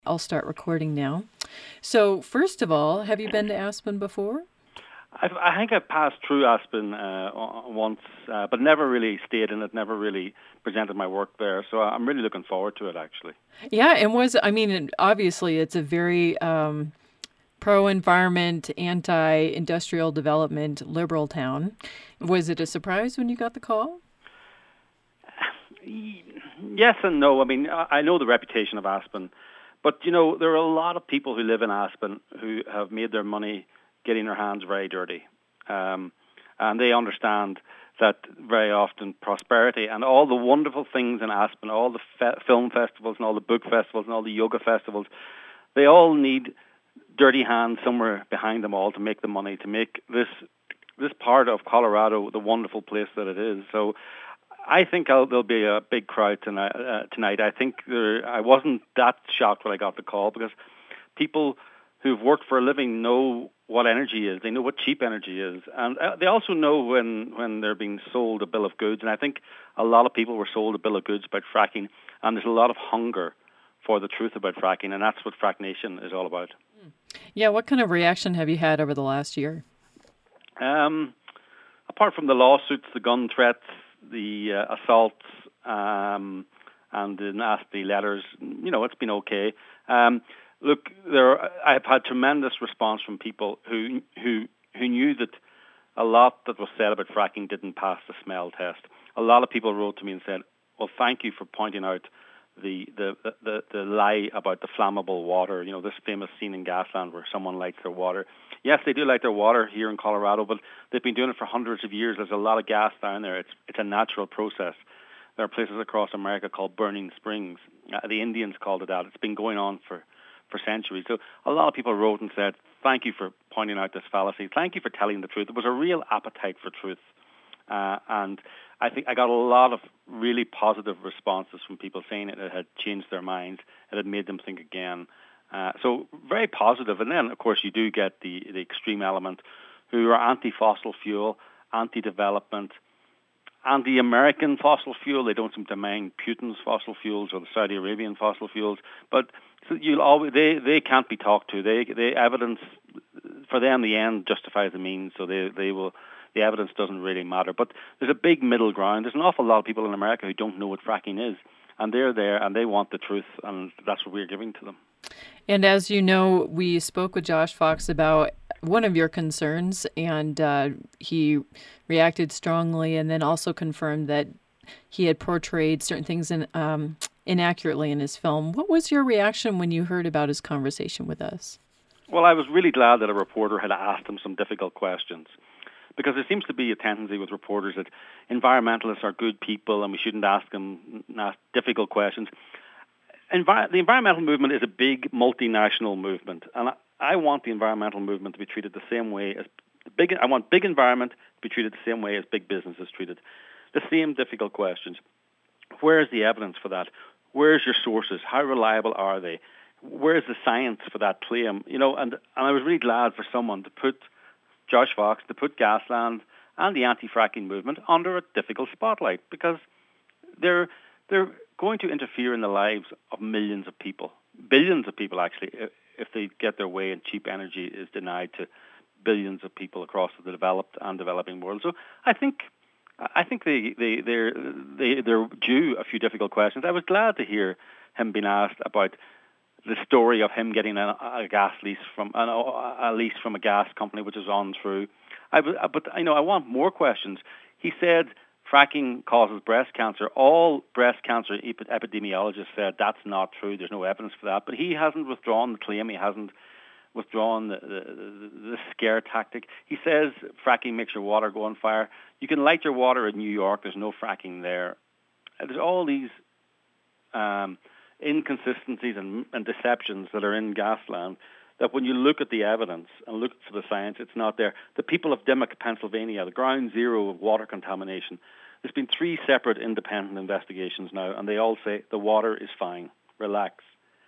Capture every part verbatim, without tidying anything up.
I'll start recording now. So, first of all, have you been to Aspen before? I've, I think I passed through Aspen uh, once, uh, but never really stayed in it, never really presented my work there. So I'm really looking forward to it, actually. Yeah, and was, I mean, obviously it's a very um, pro-environment, anti-industrial development, liberal town. Was it a surprise when you got the call? Yes and no. I mean, I know the reputation of Aspen, but, you know, there are a lot of people who live in Aspen who have made their money getting their hands very dirty. Um, and they understand that very often prosperity and all the wonderful things in Aspen, all the fe- film festivals and all the book festivals and all the yoga festivals, they all need dirty hands somewhere behind them all to make the money, to make this this part of Colorado the wonderful place that it is. So I think I'll, there'll be a big crowd tonight. Uh, tonight, I think there, I wasn't that shocked when I got the call because people who've worked for a living know what energy is. They know what cheap energy is, and uh, they also know when when they're being sold a bill of goods. And I think a lot of people were sold a bill of goods about fracking, and there's a lot of hunger for the truth about fracking, and that's what Frack Nation is all about. Yeah, what kind of reaction have you had over the last year? Um, apart from the lawsuits, the gun threats, the uh, assaults, um, and the nasty letters, you know, it's been okay. Um, look, there are, I've had tremendous response from people who who who knew that a lot that was said about fracking didn't pass the smell test. A lot of people wrote to me and said, "Well, thank you for pointing out the the the, the lie about the flammable water. You know, this famous scene in Gasland where someone lights their water. Yes, they do light their water here in Colorado, but they've been doing it for hundreds of years. There's a lot of gas down there. It's it's a natural process. There are places across America called burning springs. Uh, the Indians called it that. It's been going on for, for centuries. So a lot of people wrote and said, thank you for pointing out this fallacy. Thank you for telling the truth. There was a real appetite for truth. Uh, and I think I got a lot of really positive responses from people saying it, it had changed their minds, it had made them think again. Uh, so very positive. And then, of course, you do get the, the extreme element who are anti-fossil fuel, anti-development, anti-American fossil fuel. They don't seem to mind Putin's fossil fuels or the Saudi Arabian fossil fuels. But so you'll always they, they can't be talked to. They they evidence for them the end justifies the means. So they they will. The evidence doesn't really matter. But there's a big middle ground. There's an awful lot of people in America who don't know what fracking is, and they're there and they want the truth, and that's what we're giving to them. And as you know, we spoke with Josh Fox about one of your concerns, and uh, he reacted strongly and then also confirmed that he had portrayed certain things in, um, inaccurately in his film. What was your reaction when you heard about his conversation with us? Well, I was really glad that a reporter had asked him some difficult questions, because there seems to be a tendency with reporters that environmentalists are good people and we shouldn't ask them ask difficult questions. Envi- the environmental movement is a big multinational movement, and I, I want the environmental movement to be treated the same way as big. I want big environment to be treated the same way as big business is treated. The same difficult questions. Where is the evidence for that? Where's your sources? How reliable are they? Where's the science for that claim? You know, and, and I was really glad for someone to put Josh Fox, to put Gasland and the anti-fracking movement under a difficult spotlight, because they're they're going to interfere in the lives of millions of people, billions of people actually, if they get their way and cheap energy is denied to billions of people across the developed and developing world. So I think I think they they they're they, they're due a few difficult questions. I was glad to hear him being asked about the story of him getting a, a gas lease from a, a lease from a gas company, which is on through. I, but you know, I want more questions. He said fracking causes breast cancer. All breast cancer epidemiologists said that's not true. There's no evidence for that. But he hasn't withdrawn the claim. He hasn't withdrawn the, the, the scare tactic. He says fracking makes your water go on fire. You can light your water in New York. There's no fracking there. There's all these um, inconsistencies and, and deceptions that are in Gasland, that when you look at the evidence and look for the science, it's not there. The people of Dimock, Pennsylvania, the ground zero of water contamination, there's been three separate independent investigations now, and they all say the water is fine, relax.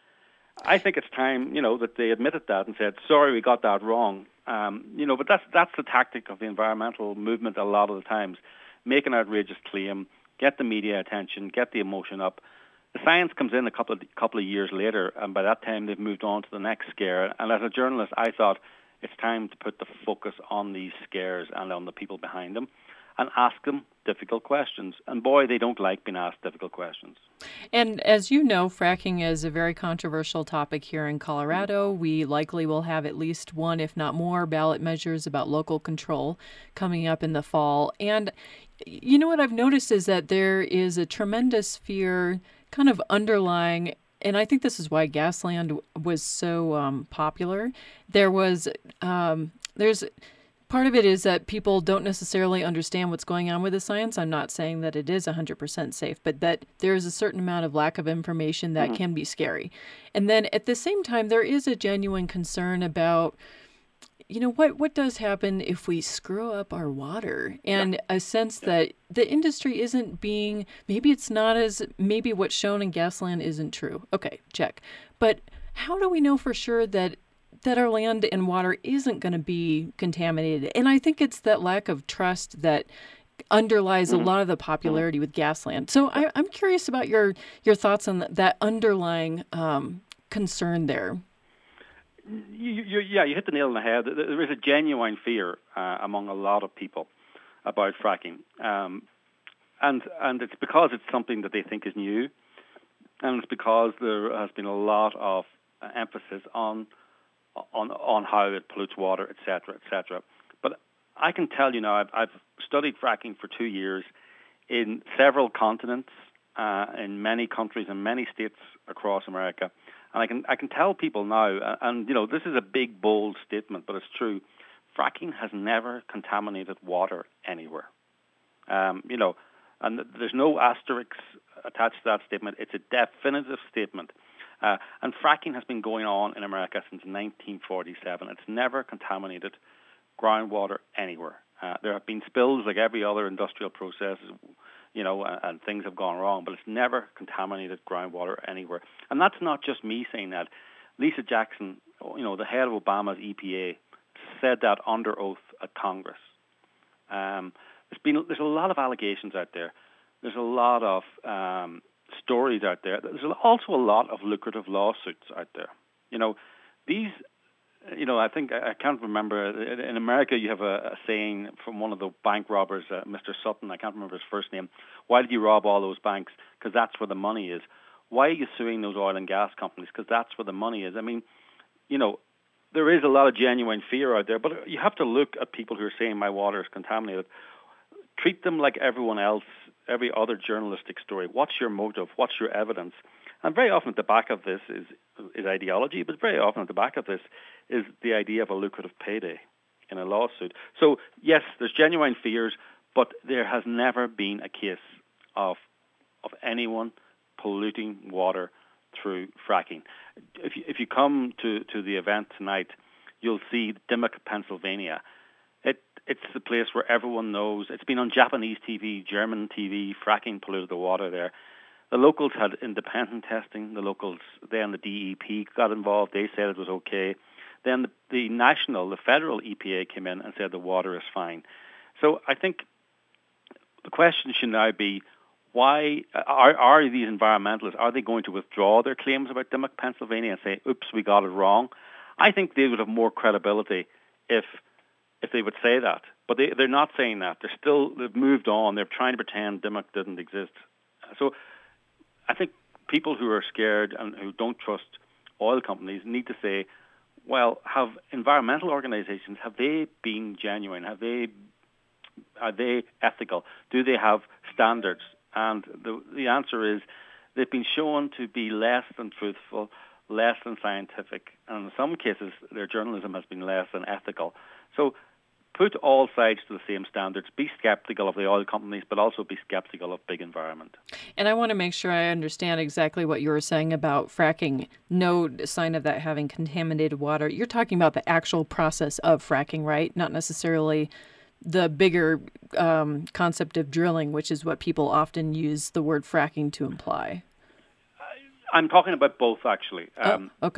I think it's time, you know, that they admitted that and said, sorry, we got that wrong. Um, you know, but that's that's the tactic of the environmental movement a lot of the times. Make an outrageous claim, get the media attention, get the emotion up, The science comes in a couple of couple of years later, and by that time they've moved on to the next scare. And as a journalist, I thought it's time to put the focus on these scares and on the people behind them, and ask them difficult questions. And boy, they don't like being asked difficult questions. And as you know, fracking is a very controversial topic here in Colorado. We likely will have at least one, if not more, ballot measures about local control coming up in the fall. And you know what I've noticed is that there is a tremendous fear kind of underlying, and I think this is why Gasland was so um, popular. There was, um, there's, part of it is that people don't necessarily understand what's going on with the science. I'm not saying that it is one hundred percent safe, but that there is a certain amount of lack of information that mm-hmm. can be scary. And then at the same time, there is a genuine concern about, you know, what, what does happen if we screw up our water, and yeah. a sense yeah. that the industry isn't being, maybe it's not as, maybe what's shown in Gasland isn't true. Okay, check. But how do we know for sure that that our land and water isn't going to be contaminated? And I think it's that lack of trust that underlies mm-hmm. a lot of the popularity mm-hmm. with Gasland. So I, I'm curious about your, your thoughts on that, that underlying um, concern there. You, you, yeah, you hit the nail on the head. There is a genuine fear uh, among a lot of people about fracking. Um, and and it's because it's something that they think is new, and it's because there has been a lot of uh, emphasis on on on how it pollutes water, et cetera, et cetera. But I can tell you now, I've, I've studied fracking for two years in several continents, uh, in many countries and many states across America. And I can I can tell people now, and, and you know, this is a big, bold statement, but it's true. Fracking has never contaminated water anywhere. Um, you know, and there's no asterisks attached to that statement. It's a definitive statement. Uh, and fracking has been going on in America since nineteen forty-seven. It's never contaminated groundwater anywhere. Uh, there have been spills like every other industrial process, you know, and, and things have gone wrong, but it's never contaminated groundwater anywhere. And that's not just me saying that. Lisa Jackson, you know, the head of Obama's E P A, said that under oath at Congress. Um, there's been there's a lot of allegations out there. There's a lot of um, stories out there. There's also a lot of lucrative lawsuits out there. You know, these. You know, I think, I can't remember, in America you have a, a saying from one of the bank robbers, uh, Mister Sutton, I can't remember his first name. Why did you rob all those banks? Because that's where the money is. Why are you suing those oil and gas companies? Because that's where the money is. I mean, you know, there is a lot of genuine fear out there, but you have to look at people who are saying my water is contaminated. Treat them like everyone else, every other journalistic story. What's your motive? What's your evidence? And very often at the back of this is, is ideology, but very often at the back of this is the idea of a lucrative payday in a lawsuit. So, yes, there's genuine fears, but there has never been a case of of anyone polluting water through fracking. If you, if you come to, to the event tonight, you'll see Dimock, Pennsylvania. It It's the place where everyone knows. It's been on Japanese T V, German T V, fracking polluted the water there. The locals had independent testing. The locals, then the D E P got involved. They said it was okay. Then the, the national, the federal E P A came in and said the water is fine. So I think the question should now be, why are, are these environmentalists, are they going to withdraw their claims about Dimock, Pennsylvania and say, oops, we got it wrong? I think they would have more credibility if if they would say that. But they, they're not saying that. They're still, they've moved on. They're trying to pretend Dimock didn't exist. So I think people who are scared and who don't trust oil companies need to say, well, have environmental organizations, have they been genuine? Have they, are they ethical? Do they have standards? And the, the answer is they've been shown to be less than truthful, less than scientific, and in some cases their journalism has been less than ethical. So put all sides to the same standards. Be skeptical of the oil companies, but also be skeptical of big environment. And I want to make sure I understand exactly what you were saying about fracking. No sign of that having contaminated water. You're talking about the actual process of fracking, right? Not necessarily the bigger um, concept of drilling, which is what people often use the word fracking to imply. I'm talking about both, actually. Um, oh, okay.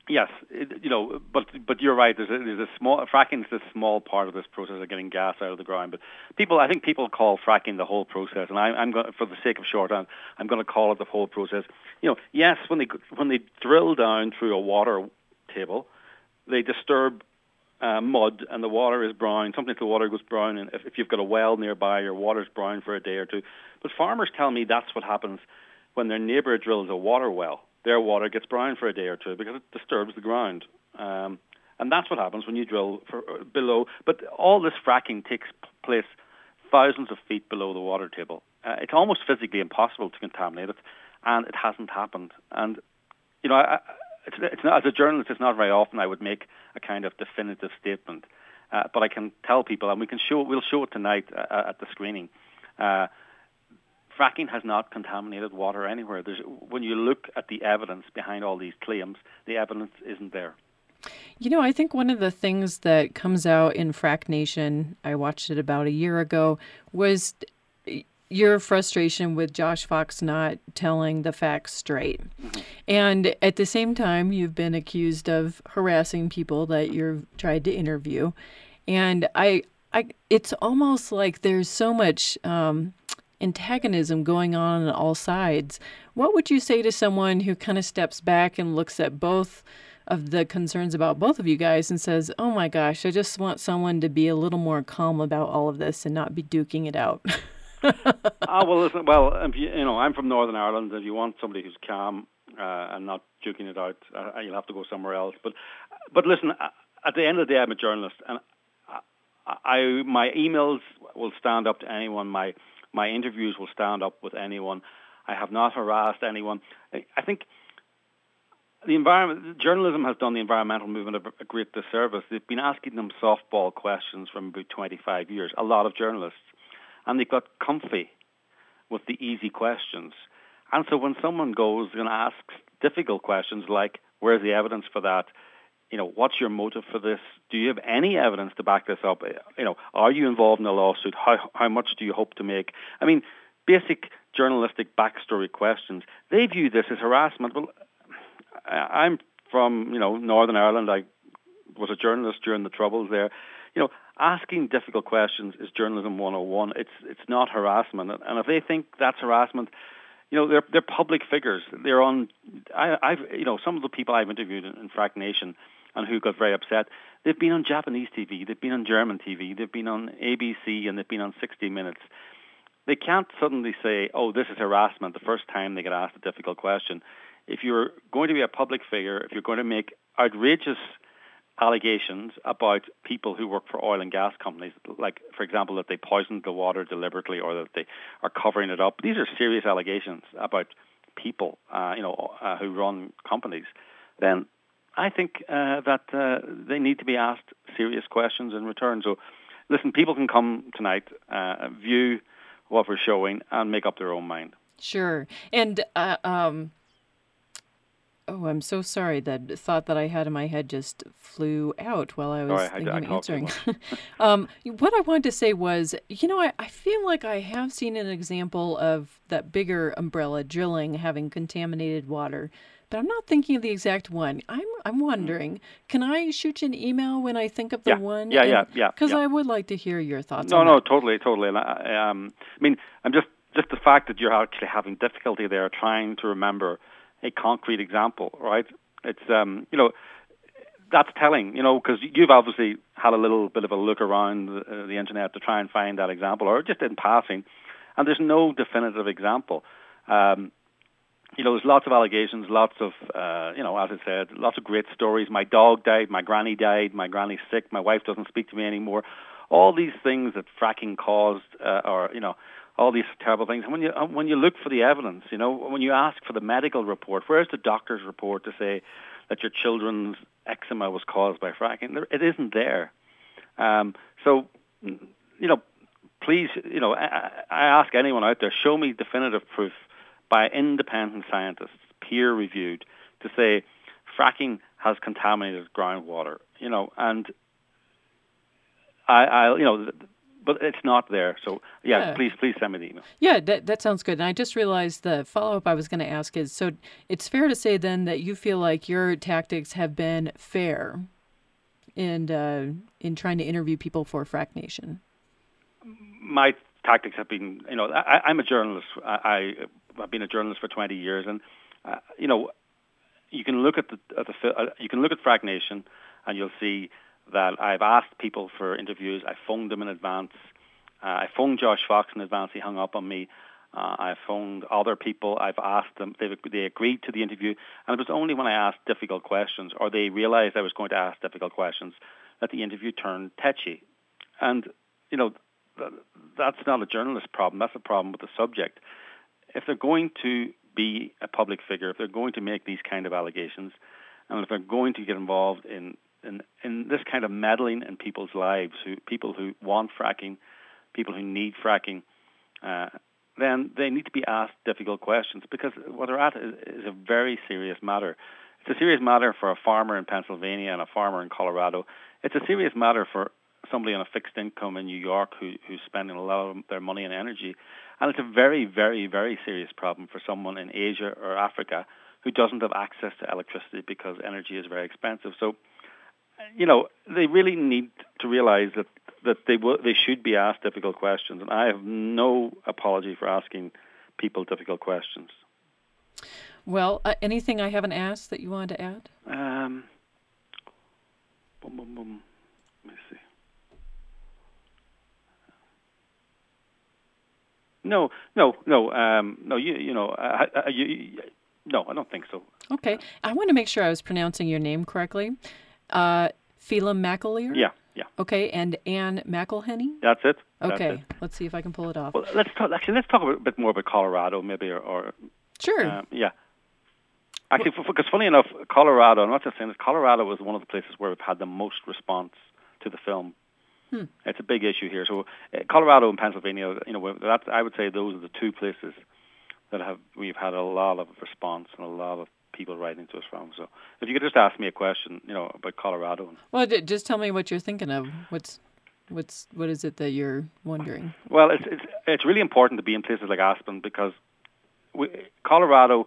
Yes, it, you know, but but you're right. There's a, there's a small fracking is a small part of this process of getting gas out of the ground. But people, I think people call fracking the whole process, and I, I'm going for the sake of short, I'm, I'm going to call it the whole process. You know, yes, when they when they drill down through a water table, they disturb uh, mud, and the water is brown. Sometimes the water goes brown, and if, if you've got a well nearby, your water's brown for a day or two. But farmers tell me that's what happens when their neighbour drills a water well. Their water gets brown for a day or two because it disturbs the ground. Um, and that's what happens when you drill for, uh, below. But all this fracking takes place thousands of feet below the water table. Uh, it's almost physically impossible to contaminate it, and it hasn't happened. And, you know, I, it's, it's not, as a journalist, it's not very often I would make a kind of definitive statement. Uh, but I can tell people, and we can show, we'll show it tonight uh, at the screening, uh, fracking has not contaminated water anywhere. There's, when you look at the evidence behind all these claims, the evidence isn't there. You know, I think one of the things that comes out in Frack Nation, I watched it about a year ago, was your frustration with Josh Fox not telling the facts straight. Mm-hmm. And at the same time, you've been accused of harassing people that you've tried to interview. And I, I, it's almost like there's so much Um, antagonism going on on all sides. What would you say to someone who kind of steps back and looks at both of the concerns about both of you guys and says, oh my gosh, I just want someone to be a little more calm about all of this and not be duking it out? Ah, well, listen, well, if you, you know, I'm from Northern Ireland. If you want somebody who's calm uh, and not duking it out, uh, you'll have to go somewhere else. But, but listen, at the end of the day, I'm a journalist, and I, I my emails will stand up to anyone. My My interviews will stand up with anyone. I have not harassed anyone. I think the environment, journalism has done the environmental movement a, a great disservice. They've been asking them softball questions for about twenty-five years, a lot of journalists, and they've got comfy with the easy questions. And so when someone goes and asks difficult questions like, where's the evidence for that? You know, what's your motive for this? Do you have any evidence to back this up? You know, are you involved in a lawsuit? How how much do you hope to make? I mean, basic journalistic backstory questions. They view this as harassment. Well, I'm from, you know, Northern Ireland. I was a journalist during the Troubles there. You know, asking difficult questions is journalism one oh one. It's it's not harassment. And if they think that's harassment, you know, they're they're public figures. They're on. I, I've you know some of the people I've interviewed in, in Frack Nation and who got very upset. They've been on Japanese T V, they've been on German T V, they've been on A B C, and they've been on sixty minutes. They can't suddenly say, "Oh, this is harassment," the first time they get asked a difficult question. If you're going to be a public figure, if you're going to make outrageous allegations about people who work for oil and gas companies, like, for example, that they poisoned the water deliberately or that they are covering it up. These are serious allegations about people, uh, you know, uh, who run companies. Then I think uh, that uh, they need to be asked serious questions in return. So, listen, people can come tonight, uh, view what we're showing, and make up their own mind. Sure. And, uh, um, oh, I'm so sorry. That thought that I had in my head just flew out while I was Sorry, thinking I, I of answering. um, what I wanted to say was, you know, I, I feel like I have seen an example of that bigger umbrella drilling having contaminated water, but I'm not thinking of the exact one. I'm I'm wondering, mm. can I shoot you an email when I think of the yeah, one? Yeah, and, yeah, yeah. Because yeah. I would like to hear your thoughts no, on no, that. No, totally, totally. And I, um, I mean, I'm just, just the fact that you're actually having difficulty there trying to remember a concrete example, right? It's, um, you know, that's telling, you know, because you've obviously had a little bit of a look around the, uh, the internet to try and find that example, or just in passing, and there's no definitive example. Um, you know, there's lots of allegations, lots of, uh, you know, as I said, lots of great stories. My dog died, my granny died, my granny's sick, my wife doesn't speak to me anymore. All these things that fracking caused, uh, or, you know, all these terrible things. And when you when you look for the evidence, you know, when you ask for the medical report, where's the doctor's report to say that your children's eczema was caused by fracking? It isn't there. Um, so, you know, please, you know, I, I ask anyone out there, show me definitive proof by independent scientists, peer-reviewed, to say fracking has contaminated groundwater. You know, and I, I you know. but it's not there. So yeah, Yeah. please please send me the email. Yeah, that that sounds good. And I just realized the follow-up I was going to ask is, so it's fair to say then that you feel like your tactics have been fair in uh, in trying to interview people for Frack Nation. My tactics have been, you know, I, I'm a journalist. I, I I've been a journalist for twenty years, and uh, you know, you can look at the, at the uh, you can look at Frack Nation, and you'll see that I've asked people for interviews. I phoned them in advance. Uh, I phoned Josh Fox in advance. He hung up on me. Uh, I phoned other people. I've asked them. They they agreed to the interview, and it was only when I asked difficult questions, or they realized I was going to ask difficult questions, that the interview turned tetchy. And you know, th- that's not a journalist problem. That's a problem with the subject. If they're going to be a public figure, if they're going to make these kind of allegations, and if they're going to get involved in in, in this kind of meddling in people's lives, who people who want fracking, people who need fracking, uh, then they need to be asked difficult questions, because what they're at is, is a very serious matter. It's a serious matter for a farmer in Pennsylvania and a farmer in Colorado. It's a serious matter for somebody on a fixed income in New York who, who's spending a lot of their money and energy. And it's a very, very, very serious problem for someone in Asia or Africa who doesn't have access to electricity because energy is very expensive. So, you know, they really need to realize that, that they will, they should be asked difficult questions. And I have no apology for asking people difficult questions. Well, uh, anything I haven't asked that you wanted to add? Um, boom, boom, boom. Let me see. No, no, no, um, no. You, you know, uh, you, you, no, I don't think so. Okay, I want to make sure I was pronouncing your name correctly. Uh, Phelim McAleer? Yeah, yeah. Okay, and Anne McElhenney? That's it. That's okay, it. Let's see if I can pull it off. Well, let's talk. Actually, let's talk a bit more about Colorado, maybe, or, or sure. Um, yeah. Actually, well, because funny enough, Colorado. I'm not just saying this. Colorado was one of the places where we've had the most response to the film. Hmm. It's a big issue here. So, uh, Colorado and Pennsylvania, you know, that I would say those are the two places that have we've had a lot of response and a lot of people writing to us from. So, if you could just ask me a question, you know, about Colorado. Well, d- just tell me what you're thinking of. What's what's what is it that you're wondering? Well, it's it's it's really important to be in places like Aspen, because we, Colorado.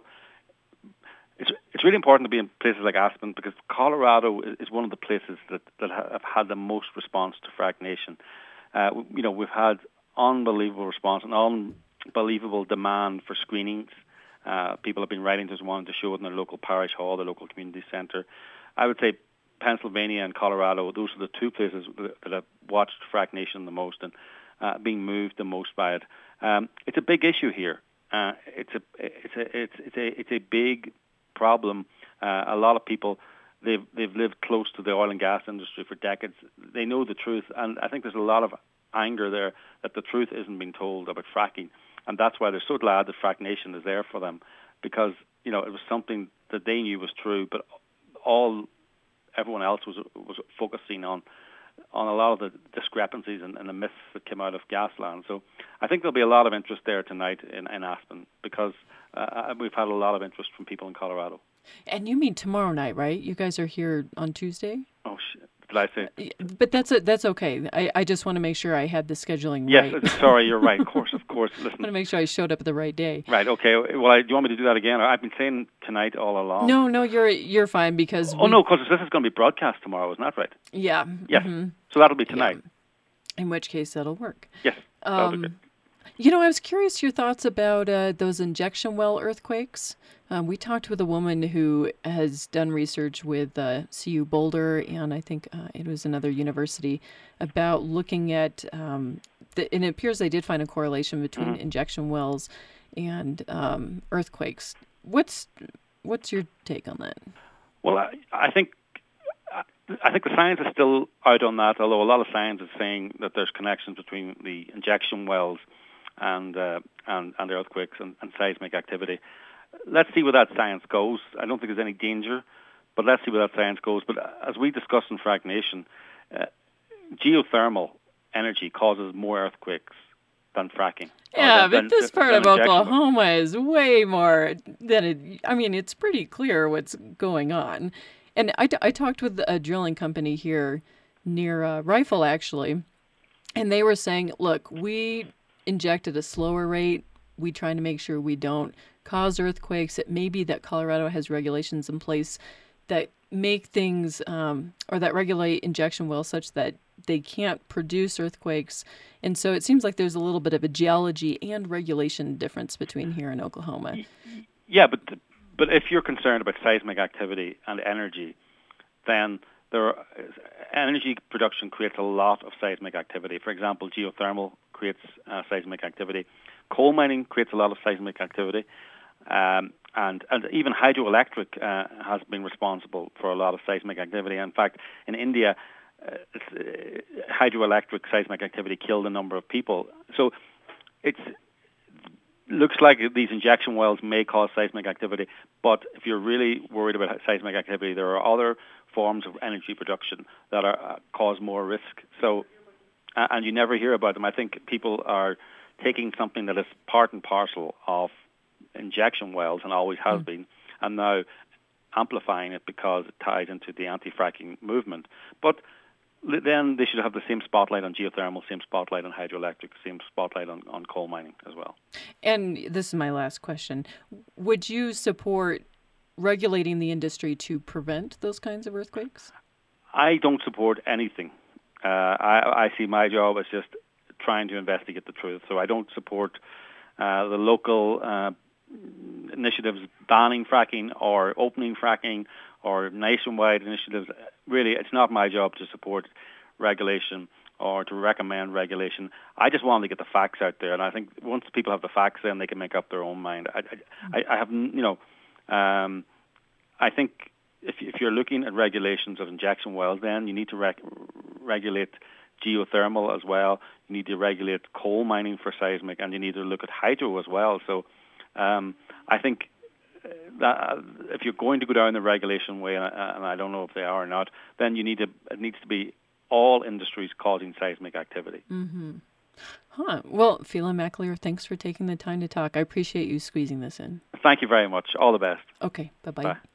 It's it's really important to be in places like Aspen, because Colorado is, is one of the places that, that have had the most response to Frack Nation. Uh, you know, we've had unbelievable response and unbelievable demand for screenings. Uh, people have been writing to us wanting to show it in their local parish hall, their local community centre. I would say Pennsylvania and Colorado, those are the two places that, that have watched Frack Nation the most and uh, being moved the most by it. Um, it's a big issue here. Uh, it's a it's a it's it's a it's a big problem. Uh, a lot of people, they've they've lived close to the oil and gas industry for decades. They know the truth, and I think there's a lot of anger there that the truth isn't being told about fracking, and that's why they're so glad that Frack Nation is there for them, because you know it was something that they knew was true, but all everyone else was was focusing on on a lot of the discrepancies and, and the myths that came out of Gasland. So I think there'll be a lot of interest there tonight in, in Aspen, because uh, we've had a lot of interest from people in Colorado. And you mean tomorrow night, right? You guys are here on Tuesday? Oh, shit. Did I say? But that's a, that's okay. I, I just want to make sure I had the scheduling yes, right. Yes, sorry, you're right. Of course, of course. Listen. I want to make sure I showed up at the right day. Right, okay. Well, I, do you want me to do that again? I've been saying tonight all along. No, no, you're you're fine, because... Oh, we... no, because this is going to be broadcast tomorrow, isn't that right? Yeah. Yes. Mm-hmm. So that'll be tonight. Yeah. In which case, that'll work. Yes, that'll um, be good. You know, I was curious your thoughts about uh, those injection well earthquakes. Um, we talked with a woman who has done research with uh, C U Boulder, and I think uh, it was another university, about looking at, um, the, and it appears they did find a correlation between mm-hmm. injection wells and um, earthquakes. What's what's your take on that? Well, I, I think I think the science is still out on that, although a lot of science is saying that there's connections between the injection wells and uh, and, and the earthquakes and, and seismic activity. Let's see where that science goes. I don't think there's any danger, but let's see where that science goes. But as we discussed in Frack Nation, uh, geothermal energy causes more earthquakes than fracking. Yeah, than, but than, this part than of Oklahoma is way more than it. I mean, it's pretty clear what's going on. And I, I talked with a drilling company here near uh, Rifle, actually, And they were saying, look, we inject at a slower rate. We trying to make sure we don't cause earthquakes. It may be that Colorado has regulations in place that make things um, or that regulate injection wells such that they can't produce earthquakes. And so it seems like there's a little bit of a geology and regulation difference between here and Oklahoma. Yeah, but but if you're concerned about seismic activity and energy, then there are, energy production creates a lot of seismic activity. For example, geothermal creates uh, seismic activity. Coal mining creates a lot of seismic activity. Um, and, and even hydroelectric uh, has been responsible for a lot of seismic activity. In fact, in India, uh, it's, uh, hydroelectric seismic activity killed a number of people. So it looks like these injection wells may cause seismic activity, but if you're really worried about seismic activity, there are other forms of energy production that are, uh, cause more risk. So, uh, and you never hear about them. I think people are taking something that is part and parcel of injection wells and always has mm. been, and now amplifying it because it ties into the anti-fracking movement. But then they should have the same spotlight on geothermal, same spotlight on hydroelectric, same spotlight on, on coal mining as well. And this is my last question. Would you support regulating the industry to prevent those kinds of earthquakes? I don't support anything. Uh, I, I see my job as just trying to investigate the truth. So I don't support uh, the local uh, initiatives banning fracking or opening fracking or nationwide initiatives. Really, it's not my job to support regulation or to recommend regulation. I just want to get the facts out there, and I think once people have the facts, then they can make up their own mind. I, I, I have, you know, um, I think if if you're looking at regulations of injection wells, then you need to rec- regulate geothermal as well. You need to regulate coal mining for seismic, and you need to look at hydro as well. So, um, I think that if you're going to go down the regulation way, and I, and I don't know if they are or not, then you need to it needs to be all industries causing seismic activity. Mm-hmm. Huh. Well, Phelan McAleer, thanks for taking the time to talk. I appreciate you squeezing this in. Thank you very much. All the best. Okay. Bye-bye. Bye.